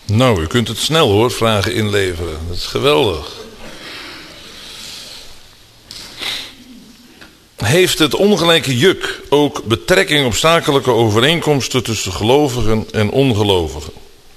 Nou, u kunt het snel hoor, vragen inleveren. Dat is geweldig. Heeft het ongelijke juk ook betrekking op zakelijke overeenkomsten tussen gelovigen en ongelovigen?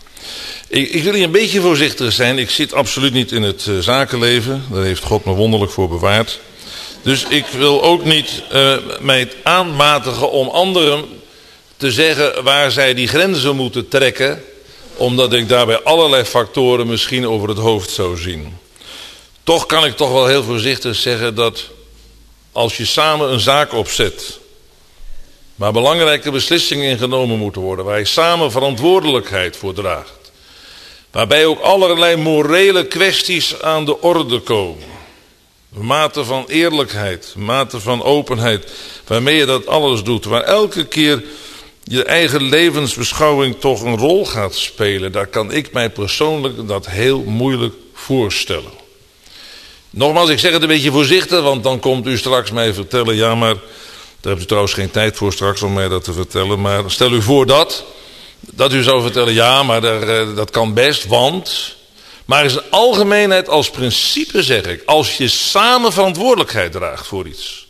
Ik wil hier een beetje voorzichtig zijn. Ik zit absoluut niet in het zakenleven. Daar heeft God me wonderlijk voor bewaard. Dus ik wil ook niet mij aanmatigen om anderen te zeggen waar zij die grenzen moeten trekken, omdat ik daarbij allerlei factoren misschien over het hoofd zou zien. Toch kan ik toch wel heel voorzichtig zeggen dat als je samen een zaak opzet, waar belangrijke beslissingen in genomen moeten worden, waar je samen verantwoordelijkheid voor draagt, waarbij ook allerlei morele kwesties aan de orde komen, mate van eerlijkheid, mate van openheid, waarmee je dat alles doet, waar elke keer je eigen levensbeschouwing toch een rol gaat spelen, daar kan ik mij persoonlijk dat heel moeilijk voorstellen. Nogmaals, ik zeg het een beetje voorzichtig, want dan komt u straks mij vertellen, ja maar, daar hebt u trouwens geen tijd voor straks om mij dat te vertellen, maar stel u voor dat u zou vertellen, ja maar dat kan best, want, maar in zijn algemeenheid als principe zeg ik, als je samen verantwoordelijkheid draagt voor iets,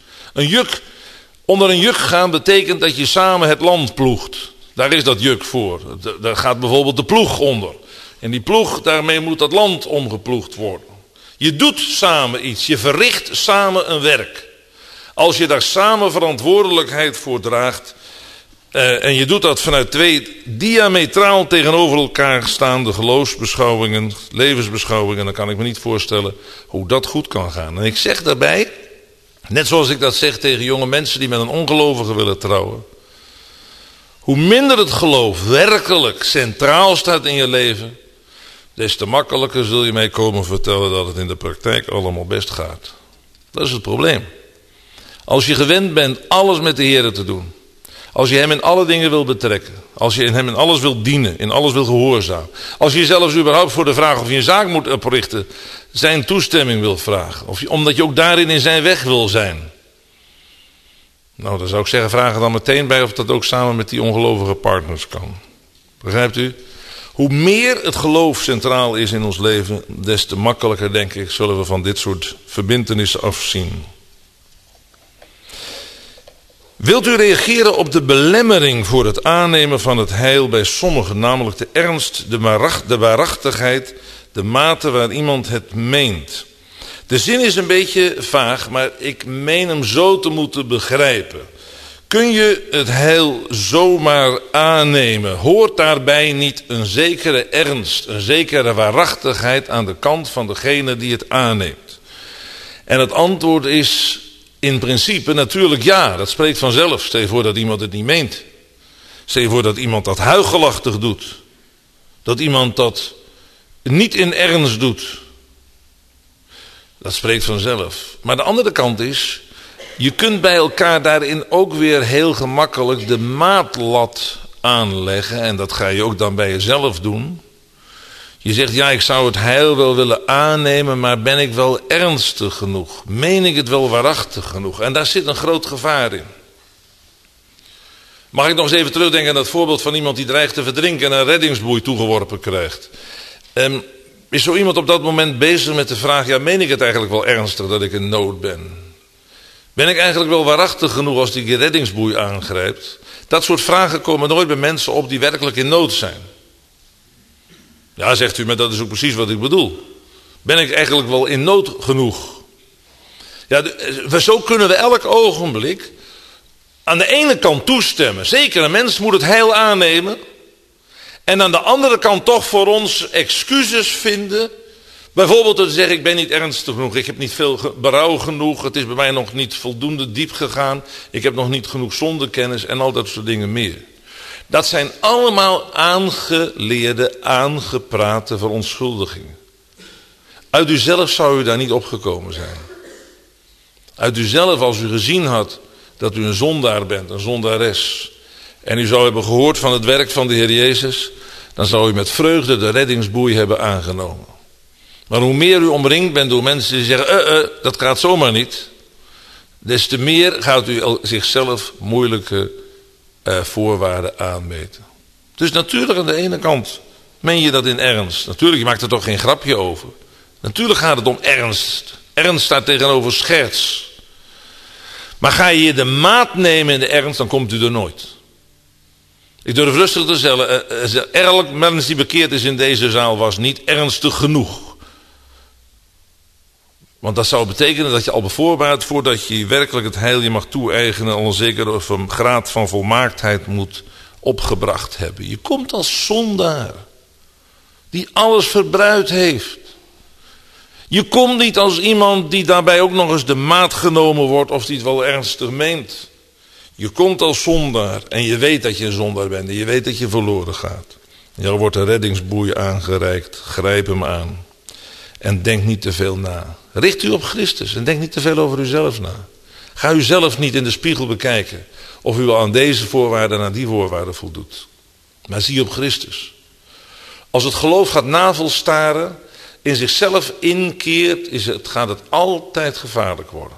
onder een juk gaan betekent dat je samen het land ploegt. Daar is dat juk voor. Daar gaat bijvoorbeeld de ploeg onder. En die ploeg, daarmee moet dat land omgeploegd worden. Je doet samen iets. Je verricht samen een werk. Als je daar samen verantwoordelijkheid voor draagt, en je doet dat vanuit twee diametraal tegenover elkaar staande geloofsbeschouwingen, levensbeschouwingen, dan kan ik me niet voorstellen hoe dat goed kan gaan. En ik zeg daarbij, net zoals ik dat zeg tegen jonge mensen die met een ongelovige willen trouwen, hoe minder het geloof werkelijk centraal staat in je leven, des te makkelijker zul je mij komen vertellen dat het in de praktijk allemaal best gaat. Dat is het probleem. Als je gewend bent alles met de Heer te doen, als je hem in alle dingen wil betrekken, als je hem in alles wil dienen, in alles wil gehoorzamen, als je zelfs überhaupt voor de vraag of je een zaak moet oprichten, zijn toestemming wil vragen, omdat je ook daarin in zijn weg wil zijn. Nou, dan zou ik zeggen, vraag er dan meteen bij of dat ook samen met die ongelovige partners kan. Begrijpt u? Hoe meer het geloof centraal is in ons leven, des te makkelijker, denk ik, zullen we van dit soort verbintenissen afzien. Wilt u reageren op de belemmering voor het aannemen van het heil bij sommigen, namelijk de ernst, de waarachtigheid, de mate waar iemand het meent? De zin is een beetje vaag, maar ik meen hem zo te moeten begrijpen. Kun je het heil zomaar aannemen? Hoort daarbij niet een zekere ernst, een zekere waarachtigheid aan de kant van degene die het aanneemt? En het antwoord is in principe natuurlijk ja, dat spreekt vanzelf. Stel je voor dat iemand het niet meent. Stel je voor dat iemand dat huichelachtig doet. Dat iemand dat niet in ernst doet. Dat spreekt vanzelf. Maar de andere kant is, je kunt bij elkaar daarin ook weer heel gemakkelijk de maatlat aanleggen. En dat ga je ook dan bij jezelf doen. Je zegt, ja, ik zou het heil wel willen aannemen, maar ben ik wel ernstig genoeg? Meen ik het wel waarachtig genoeg? En daar zit een groot gevaar in. Mag ik nog eens even terugdenken aan dat voorbeeld van iemand die dreigt te verdrinken en een reddingsboei toegeworpen krijgt? Is zo iemand op dat moment bezig met de vraag, ja, meen ik het eigenlijk wel ernstig dat ik in nood ben? Ben ik eigenlijk wel waarachtig genoeg als die reddingsboei aangrijpt? Dat soort vragen komen nooit bij mensen op die werkelijk in nood zijn. Ja, zegt u, maar dat is ook precies wat ik bedoel. Ben ik eigenlijk wel in nood genoeg? Ja, zo kunnen we elk ogenblik aan de ene kant toestemmen. Zeker, een mens moet het heil aannemen. En aan de andere kant toch voor ons excuses vinden. Bijvoorbeeld te zeggen, ik ben niet ernstig genoeg. Ik heb niet veel berouw genoeg. Het is bij mij nog niet voldoende diep gegaan. Ik heb nog niet genoeg zondekennis en al dat soort dingen meer. Dat zijn allemaal aangeleerde, aangeprate verontschuldigingen. Uit uzelf zou u daar niet opgekomen zijn. Uit uzelf, als u gezien had dat u een zondaar bent, een zondares, en u zou hebben gehoord van het werk van de Heer Jezus, dan zou u met vreugde de reddingsboei hebben aangenomen. Maar hoe meer u omringd bent door mensen die zeggen, dat gaat zomaar niet, des te meer gaat u zichzelf moeilijke voorwaarden aanmeten. Dus natuurlijk aan de ene kant Meen je dat in ernst? Natuurlijk, je maakt er toch geen grapje over. Natuurlijk gaat het om ernst. Ernst staat tegenover scherts. Maar ga je de maat nemen in de ernst, dan komt u er nooit. Ik durf rustig te zeggen, elk mens die bekeerd is in deze zaal was niet ernstig genoeg. Want dat zou betekenen dat je al bevoorbaard, voordat je werkelijk het heil je mag toe-eigenen, al een zekere graad van volmaaktheid moet opgebracht hebben. Je komt als zondaar, die alles verbruikt heeft. Je komt niet als iemand die daarbij ook nog eens de maat genomen wordt, of die het wel ernstig meent. Je komt als zondaar en je weet dat je een zondaar bent en je weet dat je verloren gaat. Er wordt een reddingsboei aangereikt, grijp hem aan. En denk niet te veel na. Richt u op Christus en denk niet te veel over uzelf na. Ga u zelf niet in de spiegel bekijken of u wel aan deze voorwaarden en aan die voorwaarden voldoet. Maar zie op Christus. Als het geloof gaat navelstaren, in zichzelf inkeert, gaat het altijd gevaarlijk worden.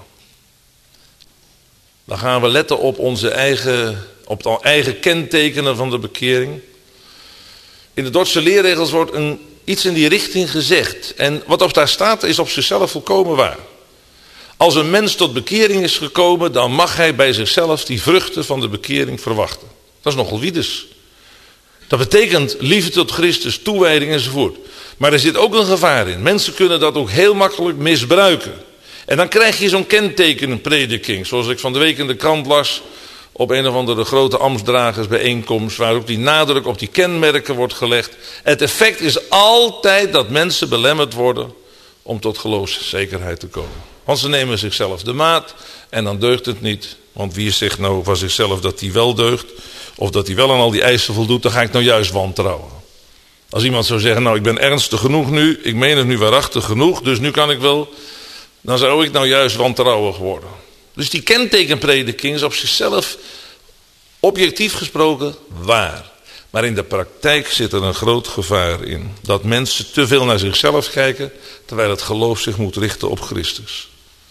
Dan gaan we letten op op de eigen kentekenen van de bekering. In de Dordtse leerregels wordt iets in die richting gezegd. En wat op daar staat is op zichzelf volkomen waar. Als een mens tot bekering is gekomen, dan mag hij bij zichzelf die vruchten van de bekering verwachten. Dat is nogal wiedes. Dat betekent liefde tot Christus, toewijding enzovoort. Maar er zit ook een gevaar in. Mensen kunnen dat ook heel makkelijk misbruiken. En dan krijg je zo'n kentekenprediking, zoals ik van de week in de krant las, op een of andere grote ambtsdragersbijeenkomst, waar ook die nadruk op die kenmerken wordt gelegd. Het effect is altijd dat mensen belemmerd worden om tot geloofszekerheid te komen. Want ze nemen zichzelf de maat en dan deugt het niet. Want wie zegt nou van zichzelf dat hij wel deugt, of dat hij wel aan al die eisen voldoet, dan ga ik nou juist wantrouwen. Als iemand zou zeggen, nou ik ben ernstig genoeg nu, ik meen het nu waarachtig genoeg, dus nu kan ik wel, dan zou ik nou juist wantrouwig worden. Dus die kentekenprediking is op zichzelf objectief gesproken waar. Maar in de praktijk zit er een groot gevaar in. Dat mensen te veel naar zichzelf kijken, terwijl het geloof zich moet richten op Christus.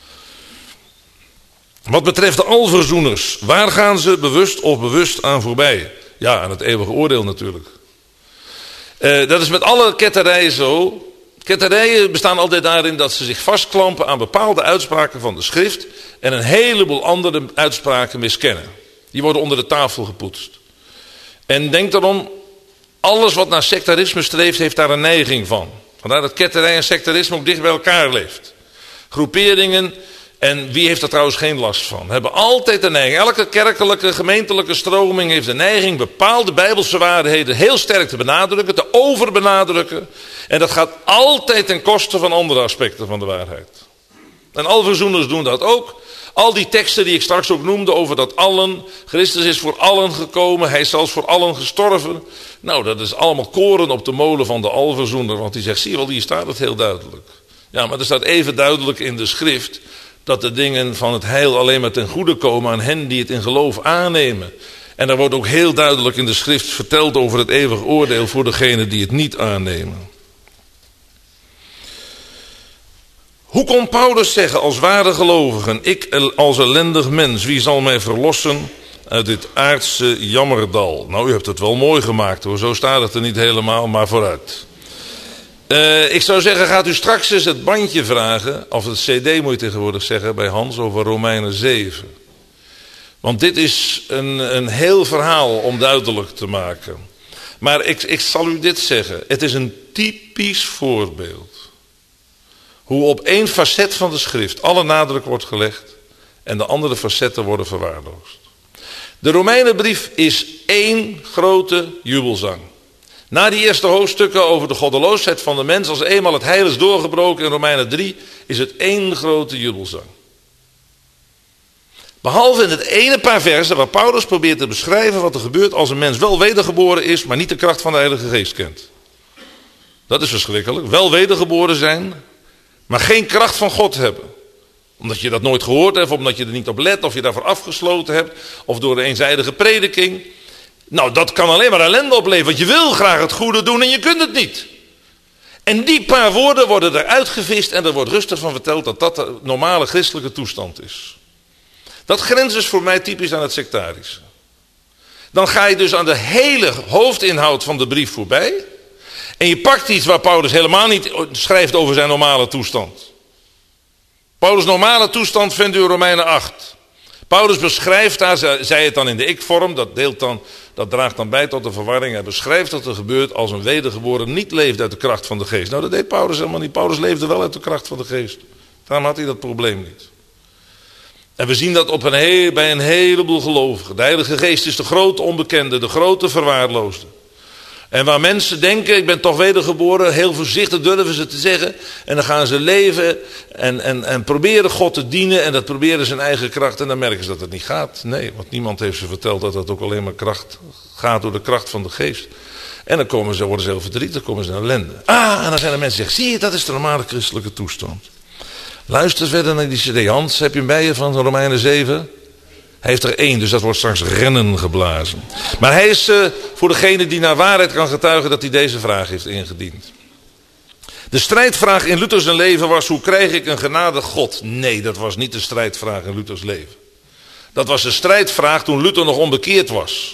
Wat betreft de alverzoeners, waar gaan ze bewust of bewust aan voorbij? Ja, aan het eeuwige oordeel natuurlijk. Dat is met alle ketterijen zo. Ketterijen bestaan altijd daarin dat ze zich vastklampen aan bepaalde uitspraken van de schrift en een heleboel andere uitspraken miskennen. Die worden onder de tafel gepoetst. En denk daarom, alles wat naar sectarisme streeft heeft daar een neiging van. Vandaar dat ketterij en sectarisme ook dicht bij elkaar leeft. Groeperingen, en wie heeft er trouwens geen last van, hebben altijd de neiging. Elke kerkelijke, gemeentelijke stroming heeft de neiging bepaalde bijbelse waarheden heel sterk te benadrukken, te overbenadrukken. En dat gaat altijd ten koste van andere aspecten van de waarheid. En alverzoeners doen dat ook. Al die teksten die ik straks ook noemde over dat allen, Christus is voor allen gekomen, hij is zelfs voor allen gestorven. Nou, dat is allemaal koren op de molen van de alverzoener, want die zegt, zie je wel, hier staat het heel duidelijk. Ja, maar er staat even duidelijk in de schrift dat de dingen van het heil alleen maar ten goede komen aan hen die het in geloof aannemen. En er wordt ook heel duidelijk in de schrift verteld over het eeuwig oordeel voor degenen die het niet aannemen. Hoe kon Paulus zeggen als ware gelovigen, ik als ellendig mens, wie zal mij verlossen uit dit aardse jammerdal? Nou, u hebt het wel mooi gemaakt hoor, zo staat het er niet helemaal, maar vooruit. Ik zou zeggen, gaat u straks eens het bandje vragen, of het cd moet je tegenwoordig zeggen, bij Hans over Romeinen 7. Want dit is een heel verhaal om duidelijk te maken. Maar ik zal u dit zeggen, het is een typisch voorbeeld. Hoe op één facet van de schrift alle nadruk wordt gelegd en de andere facetten worden verwaarloosd. De Romeinenbrief is één grote jubelzang. Na die eerste hoofdstukken over de goddeloosheid van de mens, als eenmaal het heil is doorgebroken in Romeinen 3, is het één grote jubelzang. Behalve in het ene paar versen waar Paulus probeert te beschrijven wat er gebeurt als een mens wel wedergeboren is, maar niet de kracht van de Heilige Geest kent. Dat is verschrikkelijk. Wel wedergeboren zijn, maar geen kracht van God hebben. Omdat je dat nooit gehoord hebt, of omdat je er niet op let, of je daarvoor afgesloten hebt, of door een eenzijdige prediking. Nou, dat kan alleen maar ellende opleveren, want je wil graag het goede doen en je kunt het niet. En die paar woorden worden eruit gevist en er wordt rustig van verteld dat dat de normale christelijke toestand is. Dat grenst dus voor mij typisch aan het sectarische. Dan ga je dus aan de hele hoofdinhoud van de brief voorbij. En je pakt iets waar Paulus helemaal niet schrijft over zijn normale toestand. Paulus' normale toestand vindt u in Romeinen 8. Paulus beschrijft daar, zei het dan in de ik-vorm, dat draagt dan bij tot de verwarring. Hij beschrijft wat er gebeurt als een wedergeboren niet leeft uit de kracht van de geest. Nou, dat deed Paulus helemaal niet. Paulus leefde wel uit de kracht van de geest. Daarom had hij dat probleem niet. En we zien dat bij een heleboel gelovigen. De Heilige Geest is de grote onbekende, de grote verwaarloosde. En waar mensen denken, ik ben toch wedergeboren, heel voorzichtig durven ze te zeggen. En dan gaan ze leven en proberen God te dienen. En dat proberen ze in eigen kracht. En dan merken ze dat het niet gaat. Nee, want niemand heeft ze verteld dat dat ook alleen maar gaat door de kracht van de geest. En dan worden ze heel verdrietig, dan komen ze in ellende. En dan zijn er mensen die zeggen, zie je, dat is de normale christelijke toestand. Luister verder naar die CD. Hans, heb je hem bij je van Romeinen 7? Hij heeft er 1, dus dat wordt straks rennen geblazen. Maar hij is voor degene die naar waarheid kan getuigen dat hij deze vraag heeft ingediend. De strijdvraag in Luthers leven was, hoe krijg ik een genadig God? Nee, dat was niet de strijdvraag in Luthers leven. Dat was de strijdvraag toen Luther nog onbekeerd was.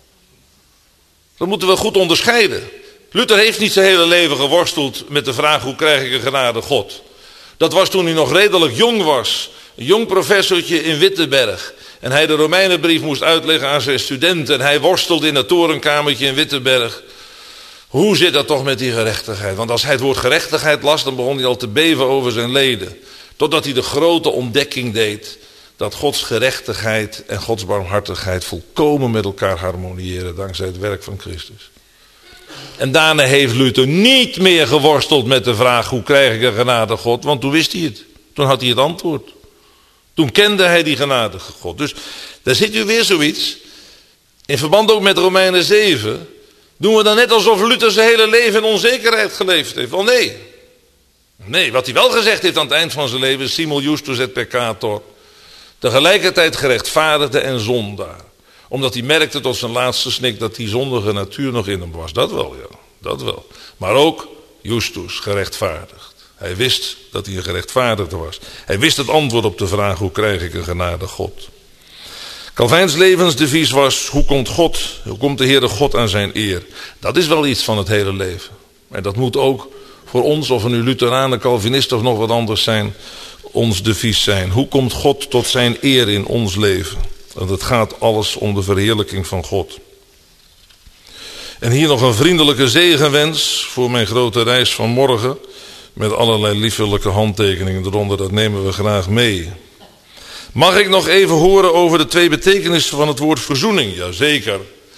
Dat moeten we goed onderscheiden. Luther heeft niet zijn hele leven geworsteld met de vraag, hoe krijg ik een genadig God? Dat was toen hij nog redelijk jong was. Een jong professortje in Wittenberg. En hij de Romeinenbrief moest uitleggen aan zijn studenten. En hij worstelde in dat torenkamertje in Wittenberg. Hoe zit dat toch met die gerechtigheid? Want als hij het woord gerechtigheid las, dan begon hij al te beven over zijn leden. Totdat hij de grote ontdekking deed dat Gods gerechtigheid en Gods barmhartigheid volkomen met elkaar harmoniëren. Dankzij het werk van Christus. En daarna heeft Luther niet meer geworsteld met de vraag, hoe krijg ik een genadige God? Want toen wist hij het. Toen had hij het antwoord. Toen kende hij die genadige God. Dus daar zit u weer zoiets. In verband ook met Romeinen 7. Doen we dan net alsof Luther zijn hele leven in onzekerheid geleefd heeft. Wel nee. Nee, wat hij wel gezegd heeft aan het eind van zijn leven. Simul justus et peccator. Tegelijkertijd gerechtvaardigde en zondaar. Omdat hij merkte tot zijn laatste snik dat die zondige natuur nog in hem was. Dat wel, ja. Dat wel. Maar ook justus, gerechtvaardigd. Hij wist dat hij een gerechtvaardigde was. Hij wist het antwoord op de vraag, hoe krijg ik een genadig God? Calvijns levensdevies was, hoe komt de Heere God aan zijn eer? Dat is wel iets van het hele leven. En dat moet ook voor ons, of we nu Lutheranen, Calvinisten of nog wat anders zijn, ons devies zijn. Hoe komt God tot zijn eer in ons leven? Want het gaat alles om de verheerlijking van God. En hier nog een vriendelijke zegenwens voor mijn grote reis van morgen. Met allerlei liefelijke handtekeningen eronder, dat nemen we graag mee. Mag ik nog even horen over de 2 betekenissen van het woord verzoening? Jazeker.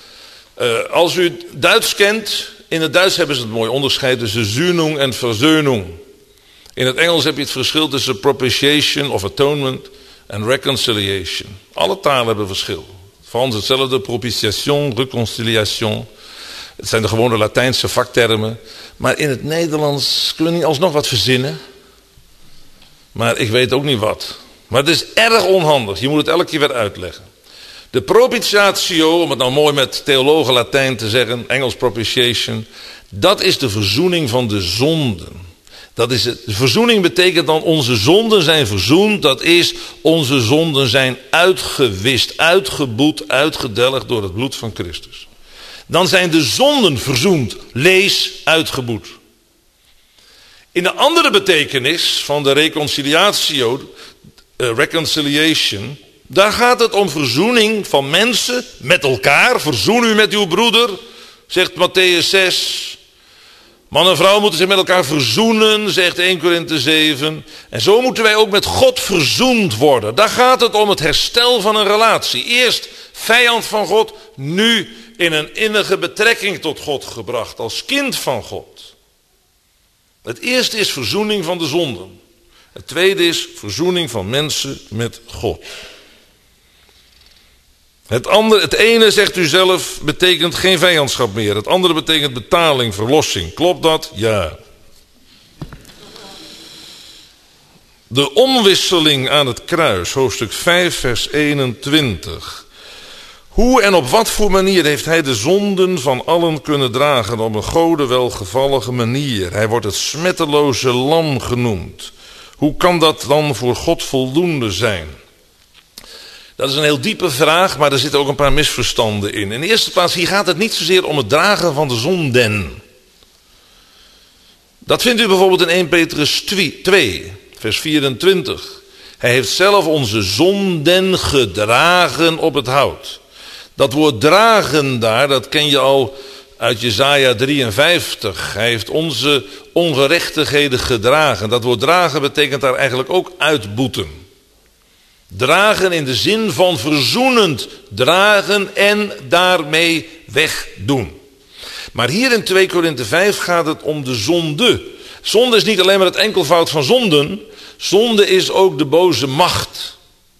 Als u Duits kent, in het Duits hebben ze het mooi onderscheid tussen Sühnung en Versöhnung. In het Engels heb je het verschil tussen propitiation of atonement en reconciliation. Alle talen hebben verschil. Frans hetzelfde, propitiation, reconciliation. Het zijn de gewone Latijnse vaktermen. Maar in het Nederlands kunnen we niet alsnog wat verzinnen. Maar ik weet ook niet wat. Maar het is erg onhandig. Je moet het elke keer weer uitleggen. De propitiatio, om het nou mooi met theologen Latijn te zeggen, Engels propitiation, dat is de verzoening van de zonden. De verzoening betekent dan onze zonden zijn verzoend. Dat is, onze zonden zijn uitgewist, uitgeboet, uitgedelgd door het bloed van Christus. Dan zijn de zonden verzoend, lees uitgeboet. In de andere betekenis van de reconciliatio, reconciliation, daar gaat het om verzoening van mensen met elkaar. Verzoen u met uw broeder, zegt Matthäus 6. Man en vrouw moeten zich met elkaar verzoenen, zegt 1 Korinthe 7. En zo moeten wij ook met God verzoend worden. Daar gaat het om het herstel van een relatie. Eerst vijand van God, nu in een innige betrekking tot God gebracht, als kind van God. Het eerste is verzoening van de zonden. Het tweede is verzoening van mensen met God. Het ene, zegt u zelf, betekent geen vijandschap meer. Het andere betekent betaling, verlossing. Klopt dat? Ja. De omwisseling aan het kruis, hoofdstuk 5, vers 21. Hoe en op wat voor manier heeft hij de zonden van allen kunnen dragen op een Gode welgevallige manier? Hij wordt het smetteloze lam genoemd. Hoe kan dat dan voor God voldoende zijn? Dat is een heel diepe vraag, maar er zitten ook een paar misverstanden in. In de eerste plaats, hier gaat het niet zozeer om het dragen van de zonden. Dat vindt u bijvoorbeeld in 1 Petrus 2, vers 24. Hij heeft zelf onze zonden gedragen op het hout. Dat woord dragen daar, dat ken je al uit Jesaja 53. Hij heeft onze ongerechtigheden gedragen. Dat woord dragen betekent daar eigenlijk ook uitboeten. Dragen in de zin van verzoenend dragen en daarmee wegdoen. Maar hier in 2 Korinthe 5 gaat het om de zonde. Zonde is niet alleen maar het enkelvoud van zonden. Zonde is ook de boze macht.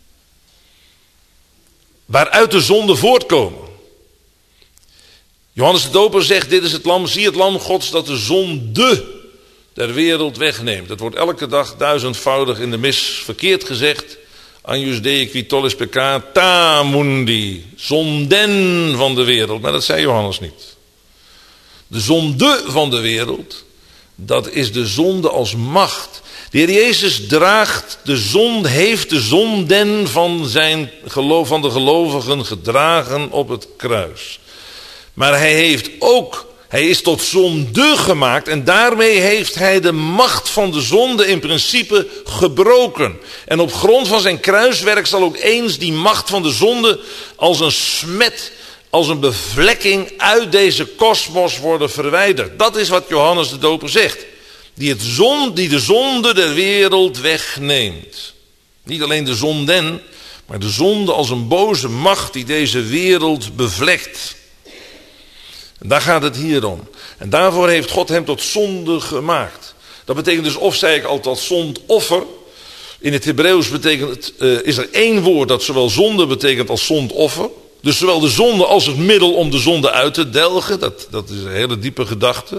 Waaruit de zonden voortkomen. Johannes de Doper zegt, dit is het lam, zie het lam Gods dat de zonde der wereld wegneemt. Dat wordt elke dag 1000voudig in de mis verkeerd gezegd. Agnus Dei qui tollis peccata mundi. Zonden van de wereld. Maar dat zei Johannes niet. De zonde van de wereld, dat is de zonde als macht. De Heer Jezus draagt de zonde, heeft de zonden van de gelovigen gedragen op het kruis. Maar hij is tot zonde gemaakt en daarmee heeft hij de macht van de zonde in principe gebroken. En op grond van zijn kruiswerk zal ook eens die macht van de zonde als een smet, als een bevlekking uit deze kosmos worden verwijderd. Dat is wat Johannes de Doper zegt. Die de zonde der wereld wegneemt. Niet alleen de zonden, maar de zonde als een boze macht die deze wereld bevlekt. En daar gaat het hier om. En daarvoor heeft God hem tot zonde gemaakt. Dat betekent dus, of zei ik al, tot zondoffer. In het Hebreeuws is er één woord dat zowel zonde betekent als zondoffer. Dus zowel de zonde als het middel om de zonde uit te delgen. Dat is een hele diepe gedachte.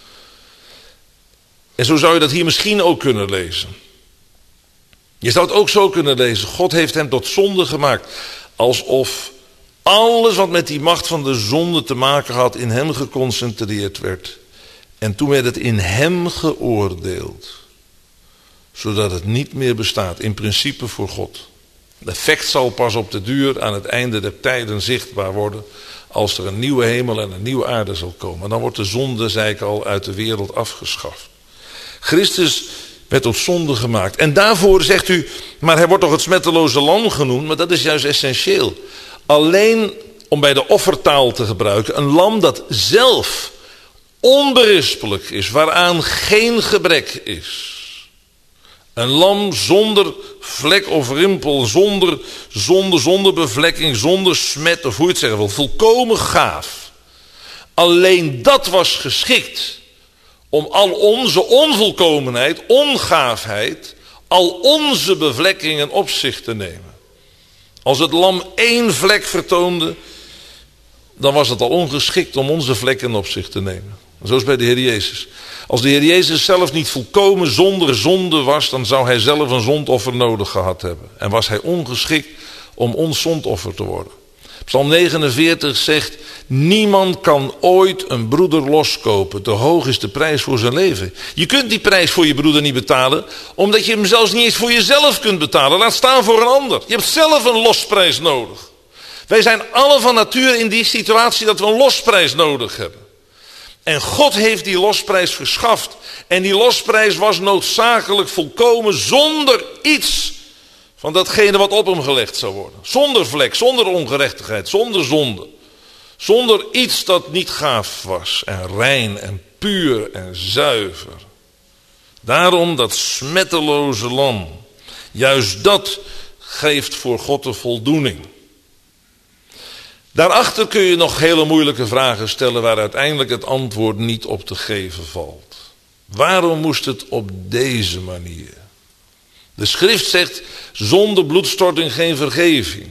En zo zou je dat hier misschien ook kunnen lezen. Je zou het ook zo kunnen lezen. God heeft hem tot zonde gemaakt. Alsof alles wat met die macht van de zonde te maken had in hem geconcentreerd werd. En toen werd het in hem geoordeeld. Zodat het niet meer bestaat. In principe voor God. Het effect zal pas op de duur aan het einde der tijden zichtbaar worden. Als er een nieuwe hemel en een nieuwe aarde zal komen. Dan wordt de zonde, zei ik al, uit de wereld afgeschaft. Christus werd tot zonde gemaakt. En daarvoor zegt u, maar hij wordt toch het smetteloze lam genoemd. Maar dat is juist essentieel. Alleen, om bij de offertaal te gebruiken, een lam dat zelf onberispelijk is. Waaraan geen gebrek is. Een lam zonder vlek of rimpel, zonder zonde, zonder bevlekking, zonder smet, of hoe je het zeggen wil. Volkomen gaaf. Alleen dat was geschikt om al onze onvolkomenheid, ongaafheid, al onze bevlekkingen op zich te nemen. Als het lam 1 vlek vertoonde, dan was het al ongeschikt om onze vlekken op zich te nemen. En zo is het bij de Heer Jezus. Als de Heer Jezus zelf niet volkomen zonder zonde was, dan zou hij zelf een zondoffer nodig gehad hebben. En was hij ongeschikt om ons zondoffer te worden. Psalm 49 zegt, niemand kan ooit een broeder loskopen. Te hoog is de prijs voor zijn leven. Je kunt die prijs voor je broeder niet betalen, omdat je hem zelfs niet eens voor jezelf kunt betalen. Laat staan voor een ander. Je hebt zelf een losprijs nodig. Wij zijn alle van nature in die situatie dat we een losprijs nodig hebben. En God heeft die losprijs verschaft. En die losprijs was noodzakelijk volkomen zonder iets van datgene wat op hem gelegd zou worden. Zonder vlek, zonder ongerechtigheid, zonder zonde. Zonder iets dat niet gaaf was en rein en puur en zuiver. Daarom dat smetteloze lam. Juist dat geeft voor God de voldoening. Daarachter kun je nog hele moeilijke vragen stellen waar uiteindelijk het antwoord niet op te geven valt. Waarom moest het op deze manier? De schrift zegt, zonder bloedstorting geen vergeving.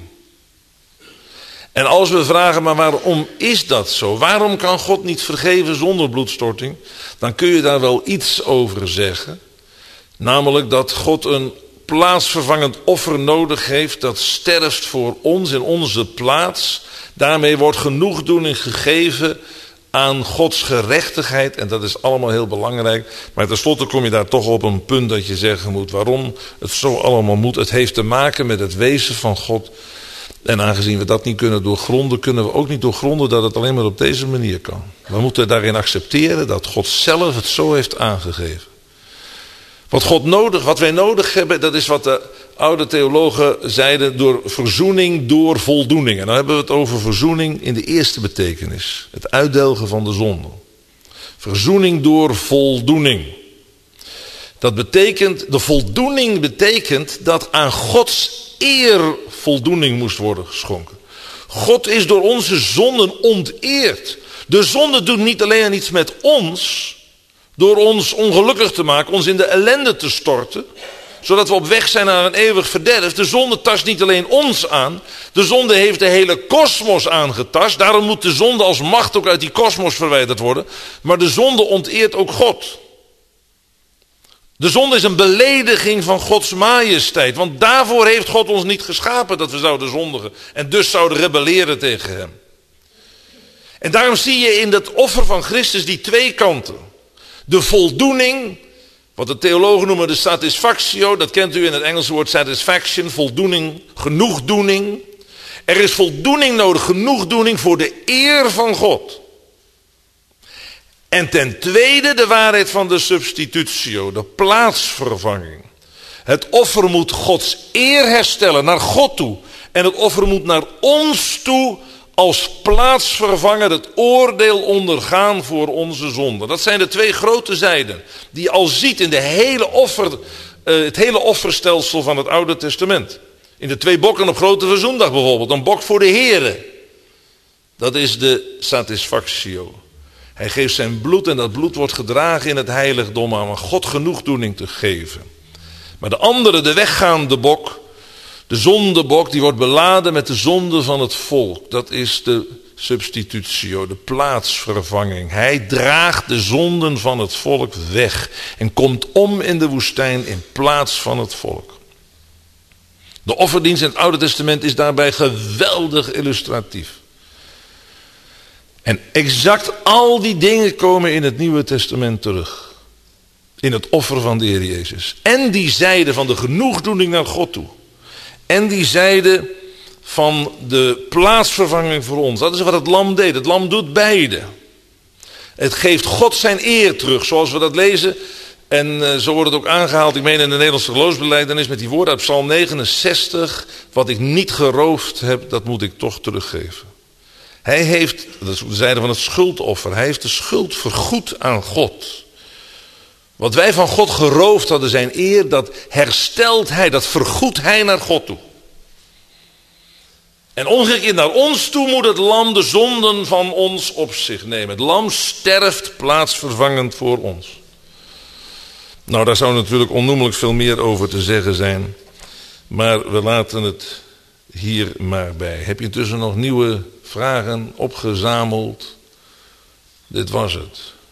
En als we vragen, maar waarom is dat zo? Waarom kan God niet vergeven zonder bloedstorting? Dan kun je daar wel iets over zeggen. Namelijk dat God een plaatsvervangend offer nodig heeft dat sterft voor ons in onze plaats. Daarmee wordt genoegdoening gegeven aan Gods gerechtigheid. En dat is allemaal heel belangrijk. Maar tenslotte kom je daar toch op een punt dat je zeggen moet waarom het zo allemaal moet. Het heeft te maken met het wezen van God. En aangezien we dat niet kunnen doorgronden, kunnen we ook niet doorgronden dat het alleen maar op deze manier kan. We moeten daarin accepteren dat God zelf het zo heeft aangegeven. Wat wij nodig hebben, dat is wat de oude theologen zeiden, door verzoening door voldoening. En dan hebben we het over verzoening in de eerste betekenis. Het uitdelgen van de zonde. Verzoening door voldoening. Dat betekent, de voldoening betekent dat aan Gods eer voldoening moest worden geschonken. God is door onze zonden onteerd. De zonde doet niet alleen iets met ons, door ons ongelukkig te maken, ons in de ellende te storten, zodat we op weg zijn naar een eeuwig verderf. De zonde tast niet alleen ons aan, de zonde heeft de hele kosmos aangetast. Daarom moet de zonde als macht ook uit die kosmos verwijderd worden. Maar de zonde onteert ook God. De zonde is een belediging van Gods majesteit. Want daarvoor heeft God ons niet geschapen, dat we zouden zondigen. En dus zouden rebelleren tegen hem. En daarom zie je in het offer van Christus die twee kanten. De voldoening, wat de theologen noemen de satisfactio. Dat kent u in het Engelse woord satisfaction, voldoening, genoegdoening. Er is voldoening nodig, genoegdoening voor de eer van God. En ten tweede de waarheid van de substitutio, de plaatsvervanging. Het offer moet Gods eer herstellen naar God toe. En het offer moet naar ons toe als plaatsvervanger het oordeel ondergaan voor onze zonde. Dat zijn de twee grote zijden die je al ziet in het hele offerstelsel van het Oude Testament. In de twee bokken op Grote Verzoendag bijvoorbeeld. Een bok voor de Here. Dat is de satisfactio. Hij geeft zijn bloed en dat bloed wordt gedragen in het heiligdom om God genoegdoening te geven. Maar de andere, de weggaande bok, de zondebok, die wordt beladen met de zonde van het volk. Dat is de substitutio, de plaatsvervanging. Hij draagt de zonden van het volk weg en komt om in de woestijn in plaats van het volk. De offerdienst in het Oude Testament is daarbij geweldig illustratief. En exact al die dingen komen in het Nieuwe Testament terug. In het offer van de Heer Jezus. En die zijde van de genoegdoening naar God toe. En die zijde van de plaatsvervanging voor ons. Dat is wat het lam deed. Het lam doet beide. Het geeft God zijn eer terug, zoals we dat lezen. En zo wordt het ook aangehaald, ik meen in de Nederlandse geloofsbelijdenis, met die woorden uit Psalm 69. Wat ik niet geroofd heb, dat moet ik toch teruggeven. Hij heeft, dat is de zijde van het schuldoffer, hij heeft de schuld vergoed aan God. Wat wij van God geroofd hadden, zijn eer, dat herstelt hij, dat vergoedt hij naar God toe. En omgekeerd naar ons toe moet het lam de zonden van ons op zich nemen. Het lam sterft plaatsvervangend voor ons. Nou, daar zou natuurlijk onnoemelijk veel meer over te zeggen zijn. Maar we laten het hier maar bij. Heb je intussen nog nieuwe vragen opgezameld? Dit was het.